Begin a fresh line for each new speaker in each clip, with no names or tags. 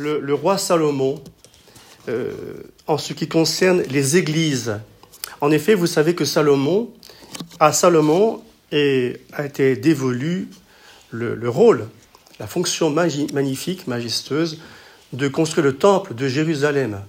le roi Salomon en ce qui concerne les églises. En effet, vous savez que à Salomon a été dévolu le rôle, la fonction magnifique, majestueuse, de construire le temple de Jérusalem.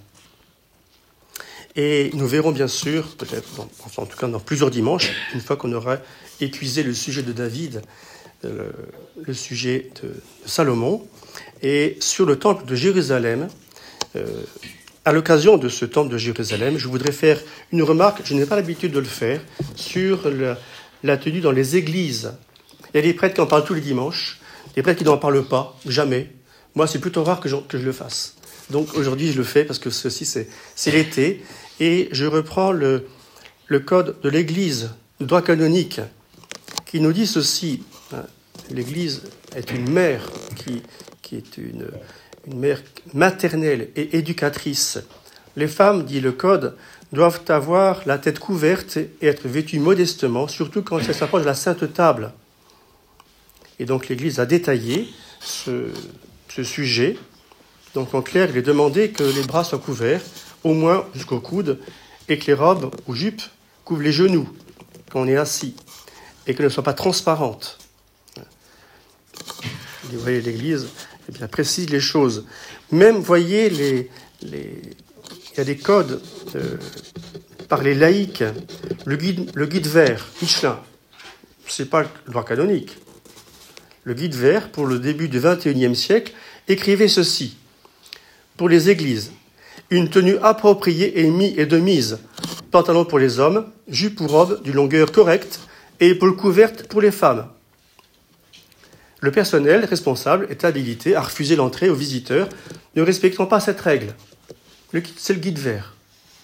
Et nous verrons bien sûr, peut-être, en tout cas dans plusieurs dimanches, une fois qu'on aura épuisé le sujet de David, le sujet de Salomon, et sur le temple de Jérusalem. À l'occasion de ce temple de Jérusalem, je voudrais faire une remarque, je n'ai pas l'habitude de le faire, sur la tenue dans les églises. Il y a des prêtres qui en parlent tous les dimanches, des prêtres qui n'en parlent pas, jamais. Moi, c'est plutôt rare que je le fasse. Donc aujourd'hui, je le fais parce que ceci, c'est l'été. Et je reprends le code de l'Église, le droit canonique, qui nous dit ceci. L'Église est une mère qui est une mère maternelle et éducatrice. Les femmes, dit le code, doivent avoir la tête couverte et être vêtues modestement, surtout quand elles s'approchent de la sainte table. Et donc l'Église a détaillé ce sujet. Donc en clair, il est demandé que les bras soient couverts, au moins jusqu'au coude, et que les robes ou jupes couvrent les genoux quand on est assis, et qu'elles ne soient pas transparentes. Vous voyez, l'Église précise les choses. Même, vous voyez, il y a des codes par les laïcs. Le guide vert, Michelin, ce n'est pas le droit canonique. Le guide vert, pour le début du XXIe siècle, écrivait ceci. Pour les églises, une tenue appropriée et de mise. Pantalon pour les hommes, jupe ou robe d'une longueur correcte et épaules couvertes pour les femmes. Le personnel responsable est habilité à refuser l'entrée aux visiteurs ne respectant pas cette règle. C'est le guide vert.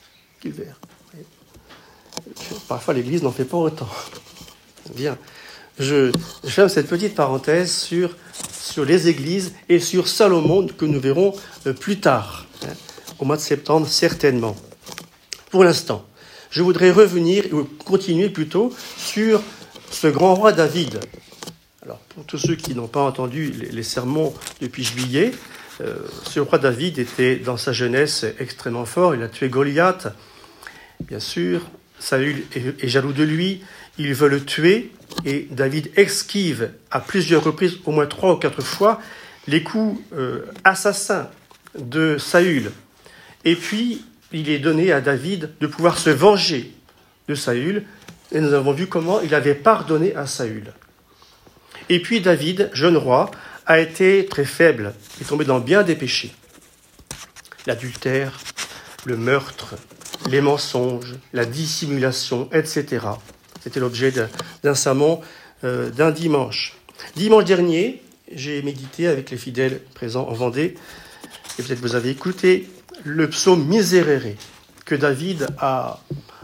Parfois, l'Église n'en fait pas autant. Bien. Je ferme cette petite parenthèse sur les églises et sur Salomon que nous verrons plus tard, au mois de septembre certainement. Pour l'instant, je voudrais continuer plutôt sur ce grand roi David. Alors, pour tous ceux qui n'ont pas entendu les sermons depuis juillet, ce roi David était dans sa jeunesse extrêmement fort. Il a tué Goliath, bien sûr. Saül est jaloux de lui. Il veut le tuer. Et David esquive à plusieurs reprises, au moins 3 ou 4 fois, les coups assassins de Saül. Et puis, il est donné à David de pouvoir se venger de Saül. Et nous avons vu comment il avait pardonné à Saül. Et puis David, jeune roi, a été très faible. Il est tombé dans bien des péchés. L'adultère, le meurtre, les mensonges, la dissimulation, etc. C'était l'objet d'un sermon d'un dimanche. Dimanche dernier, j'ai médité avec les fidèles présents en Vendée, et peut-être vous avez écouté le psaume Miserere, que David a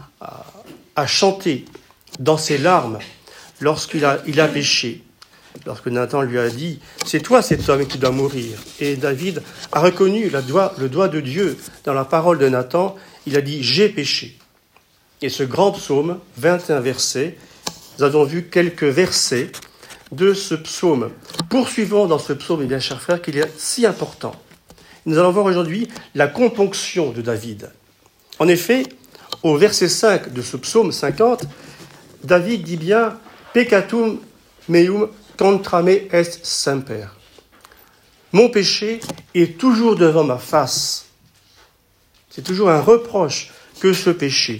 chanté dans ses larmes lorsqu'il a péché. Lorsque Nathan lui a dit « C'est toi cet homme qui doit mourir ». Et David a reconnu le doigt de Dieu dans la parole de Nathan. Il a dit « J'ai péché ». Et ce grand psaume, 21 versets, nous avons vu quelques versets de ce psaume. Poursuivons dans ce psaume, mes bien chers frères, qu'il est si important. Nous allons voir aujourd'hui la componction de David. En effet, au verset 5 de ce psaume 50, David dit bien « Peccatum meum contra me est semper ». Mon péché est toujours devant ma face. C'est toujours un reproche que ce péché.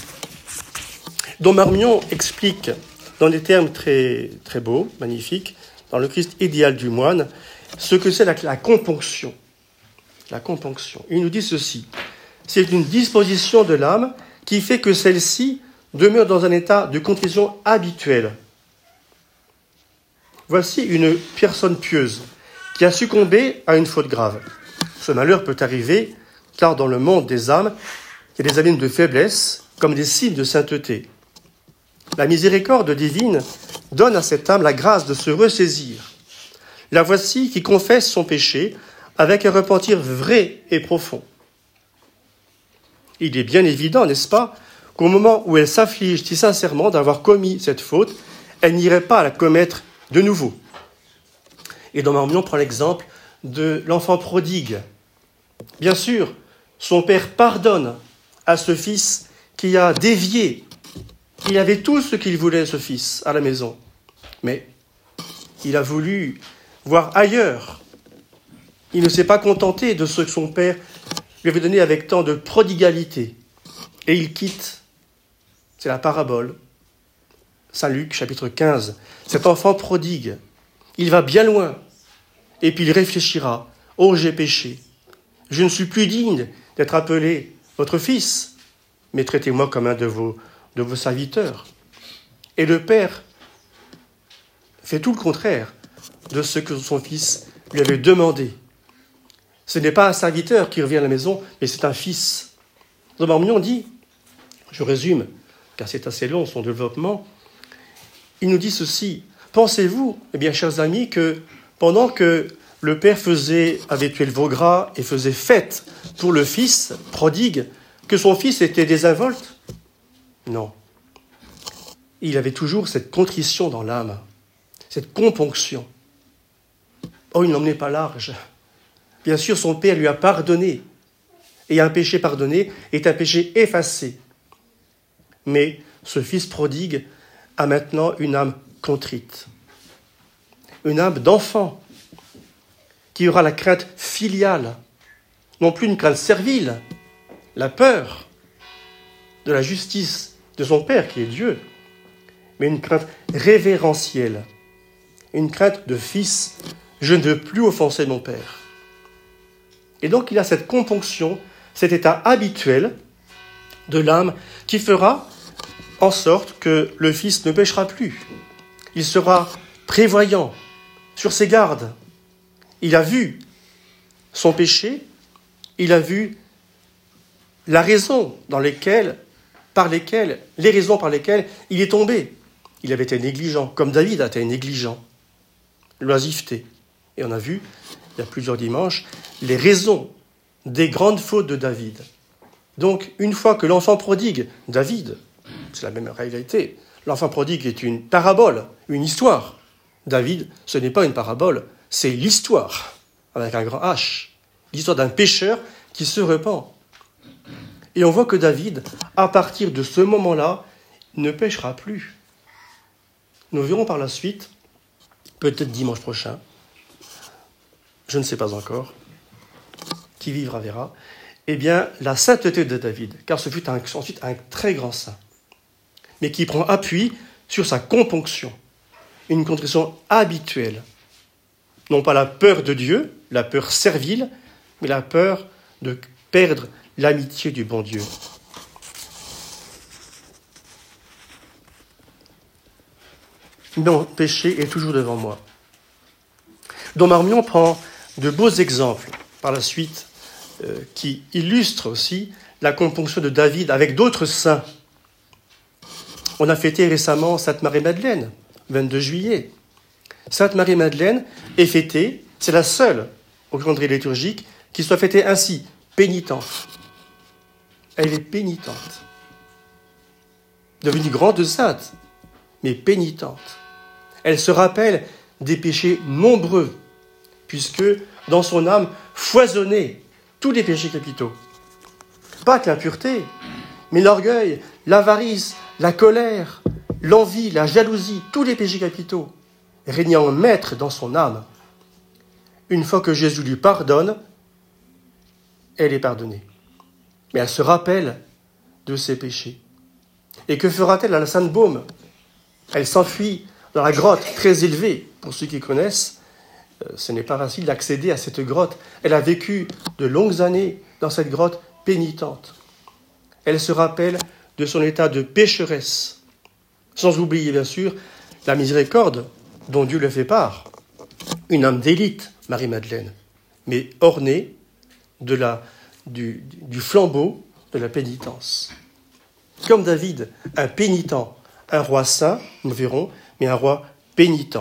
Dom Marmion explique dans des termes très, très beaux, magnifiques, dans le Christ idéal du moine, ce que c'est la componction. La componction. Il nous dit ceci. C'est une disposition de l'âme qui fait que celle-ci demeure dans un état de contrition habituel. Voici une personne pieuse qui a succombé à une faute grave. Ce malheur peut arriver car dans le monde des âmes, il y a des abîmes de faiblesse comme des cimes de sainteté. La miséricorde divine donne à cette âme la grâce de se ressaisir. La voici qui confesse son péché avec un repentir vrai et profond. Il est bien évident, n'est-ce pas, qu'au moment où elle s'afflige si sincèrement d'avoir commis cette faute, elle n'irait pas la commettre de nouveau. Et dans Marmion, on prend l'exemple de l'enfant prodigue. Bien sûr, son père pardonne à ce fils qui a dévié. Il avait tout ce qu'il voulait, ce fils, à la maison. Mais il a voulu voir ailleurs. Il ne s'est pas contenté de ce que son père lui avait donné avec tant de prodigalité. Et il quitte, c'est la parabole, Saint Luc, chapitre 15, cet enfant prodigue. Il va bien loin, et puis il réfléchira. « Oh, j'ai péché. Je ne suis plus digne d'être appelé votre fils, mais traitez-moi comme un de vos serviteurs. » Et le père fait tout le contraire de ce que son fils lui avait demandé. Ce n'est pas un serviteur qui revient à la maison, mais c'est un fils. Don Marmion dit, je résume, car c'est assez long son développement, il nous dit ceci. Pensez-vous, eh bien, chers amis, que pendant que le père avait tué le veau gras et faisait fête pour le fils prodigue, que son fils était désinvolte? Non. Il avait toujours cette contrition dans l'âme, cette componction. Oh, il n'emmenait pas large. Bien sûr, son père lui a pardonné. Et un péché pardonné est un péché effacé. Mais ce fils prodigue a maintenant une âme contrite, une âme d'enfant, qui aura la crainte filiale, non plus une crainte servile, la peur de la justice de son Père, qui est Dieu, mais une crainte révérentielle, une crainte de fils, je ne veux plus offenser mon Père. Et donc il a cette componction, cet état habituel de l'âme qui fera en sorte que le fils ne péchera plus. Il sera prévoyant, sur ses gardes. Il a vu son péché, il a vu les raisons par lesquelles il est tombé. Il avait été négligent, comme David a été négligent, l'oisiveté. Et on a vu, il y a plusieurs dimanches, les raisons des grandes fautes de David. Donc, une fois que l'enfant prodigue, David, c'est la même réalité, l'enfant prodigue est une parabole, une histoire. David, ce n'est pas une parabole, c'est l'histoire, avec un grand H, l'histoire d'un pécheur qui se repent. Et on voit que David, à partir de ce moment-là, ne péchera plus. Nous verrons par la suite, peut-être dimanche prochain, je ne sais pas encore, qui vivra verra, eh bien, la sainteté de David, car ce fut ensuite un très grand saint, mais qui prend appui sur sa componction, une contrition habituelle. Non pas la peur de Dieu, la peur servile, mais la peur de perdre l'amitié du bon Dieu. Mon péché est toujours devant moi. Don Marmion prend de beaux exemples par la suite qui illustrent aussi la componction de David avec d'autres saints. On a fêté récemment Sainte Marie-Madeleine, 22 juillet. Sainte Marie-Madeleine est fêtée, c'est la seule au calendrier liturgique qui soit fêtée ainsi, pénitente. Elle est pénitente. Devenue grande sainte, mais pénitente. Elle se rappelle des péchés nombreux, puisque dans son âme foisonnaient tous les péchés capitaux. Pas que l'impureté, mais l'orgueil, l'avarice, la colère, l'envie, la jalousie, tous les péchés capitaux, régnant maître dans son âme. Une fois que Jésus lui pardonne, elle est pardonnée. Mais elle se rappelle de ses péchés. Et que fera-t-elle à la Sainte Baume? Elle s'enfuit dans la grotte très élevée. Pour ceux qui connaissent, ce n'est pas facile d'accéder à cette grotte. Elle a vécu de longues années dans cette grotte pénitente. Elle se rappelle de son état de pécheresse, sans oublier bien sûr la miséricorde dont Dieu lui fait part. Une âme d'élite, Marie-Madeleine, mais ornée du flambeau de la pénitence. Comme David, un pénitent, un roi saint, nous verrons, mais un roi pénitent.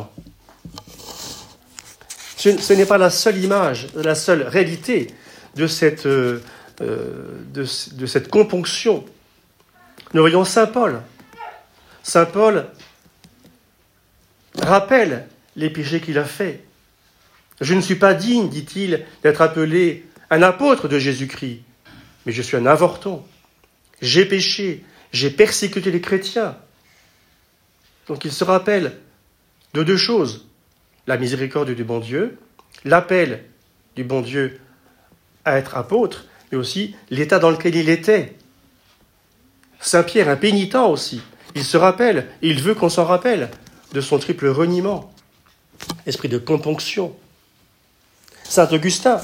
Ce n'est pas la seule image, la seule réalité de cette componction. Nous voyons Saint Paul. Saint Paul rappelle les péchés qu'il a faits. « Je ne suis pas digne, dit-il, d'être appelé un apôtre de Jésus-Christ, mais je suis un avorton. J'ai péché, j'ai persécuté les chrétiens. Donc il se rappelle de deux choses. La miséricorde du bon Dieu, l'appel du bon Dieu à être apôtre, mais aussi l'état dans lequel il était. Saint Pierre, un pénitent aussi, il se rappelle, et il veut qu'on s'en rappelle, de son triple reniement, esprit de componction. Saint Augustin,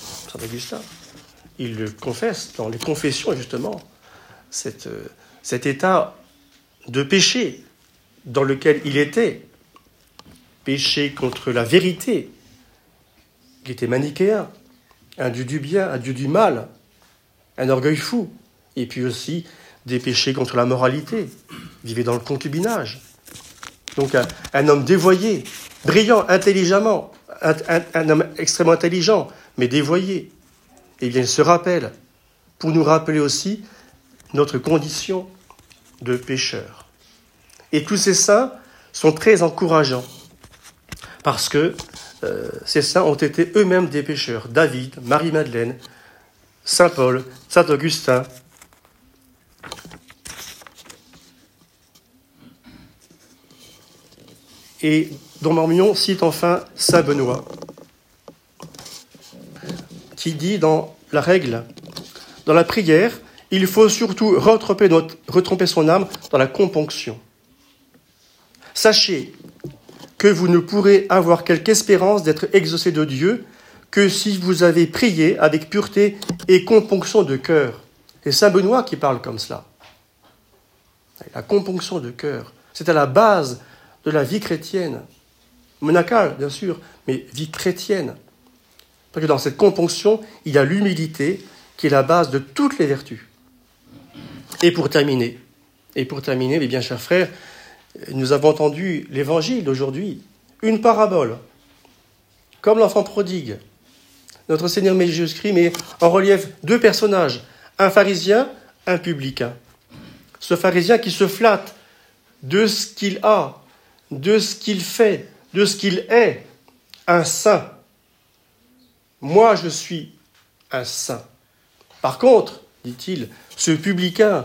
il le confesse dans les confessions, justement, cet état de péché dans lequel il était, péché contre la vérité. Il était manichéen, un dieu du bien, un dieu du mal, un orgueil fou, et puis aussi des péchés contre la moralité, il vivait dans le concubinage. Donc un homme dévoyé, brillant, intelligemment, un homme extrêmement intelligent, mais dévoyé. Et bien il se rappelle, pour nous rappeler aussi notre condition de pécheur. Et tous ces saints sont très encourageants, parce que ces saints ont été eux-mêmes des pécheurs. David, Marie-Madeleine, Saint Paul, Saint Augustin. Et Don Marmion cite enfin Saint Benoît, qui dit dans la règle, dans la prière, il faut surtout retremper son âme dans la componction. Sachez que vous ne pourrez avoir quelque espérance d'être exaucé de Dieu que si vous avez prié avec pureté et componction de cœur. C'est Saint Benoît qui parle comme cela. La componction de cœur, c'est à la base de la vie chrétienne, monacale bien sûr, mais vie chrétienne. Parce que dans cette componction, il y a l'humilité qui est la base de toutes les vertus. Et pour terminer, mes bien chers frères, nous avons entendu l'évangile d'aujourd'hui, une parabole, comme l'enfant prodigue. Notre Seigneur Jésus-Christ met en relief deux personnages, un pharisien, un publicain. Ce pharisien qui se flatte de ce qu'il a, de ce qu'il fait, de ce qu'il est, un saint. Moi, je suis un saint. Par contre, dit-il, ce publicain,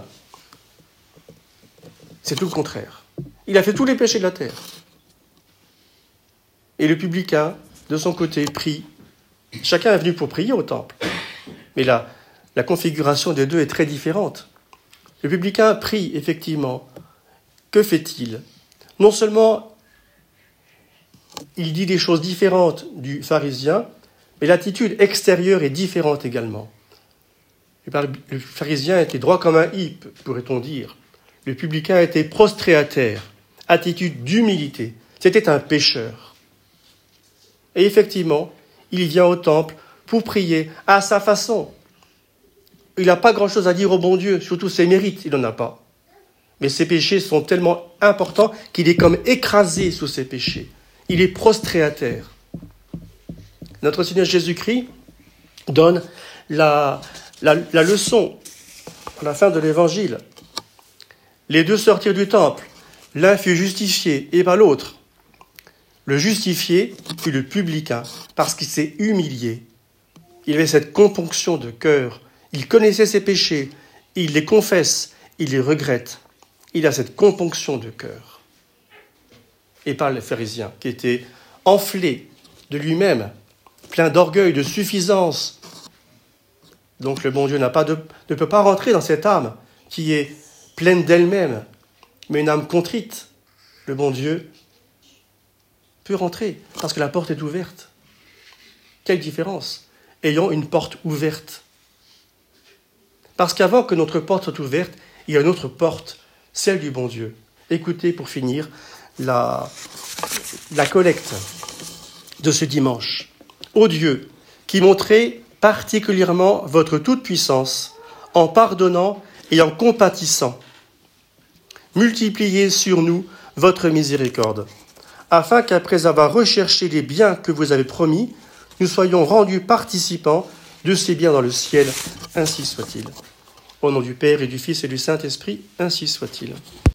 c'est tout le contraire. Il a fait tous les péchés de la terre. Et le publicain, de son côté, prie. Chacun est venu pour prier au temple. Mais la configuration des deux est très différente. Le publicain prie, effectivement. Que fait-il ? Non seulement il dit des choses différentes du pharisien, mais l'attitude extérieure est différente également. Le pharisien était droit comme un hip, pourrait-on dire. Le publicain était prostré à terre, attitude d'humilité. C'était un pécheur. Et effectivement, il vient au temple pour prier à sa façon. Il n'a pas grand-chose à dire au bon Dieu, surtout ses mérites, il n'en a pas. Mais ses péchés sont tellement importants qu'il est comme écrasé sous ses péchés. Il est prostré à terre. Notre Seigneur Jésus-Christ donne la leçon à la fin de l'Évangile. Les deux sortirent du temple. L'un fut justifié et pas l'autre. Le justifié fut le publicain parce qu'il s'est humilié. Il avait cette componction de cœur. Il connaissait ses péchés. Il les confesse. Il les regrette. Il a cette componction de cœur. Et pas le pharisien qui était enflé de lui-même, plein d'orgueil, de suffisance. Donc le bon Dieu ne peut pas rentrer dans cette âme qui est pleine d'elle-même, mais une âme contrite. Le bon Dieu peut rentrer parce que la porte est ouverte. Quelle différence ? Ayant une porte ouverte. Parce qu'avant que notre porte soit ouverte, il y a une autre porte, celle du bon Dieu. Écoutez, pour finir, la collecte de ce dimanche. Ô Dieu, qui montrez particulièrement votre toute-puissance en pardonnant et en compatissant, multipliez sur nous votre miséricorde, afin qu'après avoir recherché les biens que vous avez promis, nous soyons rendus participants de ces biens dans le ciel, ainsi soit-il. Au nom du Père et du Fils et du Saint-Esprit, ainsi soit-il.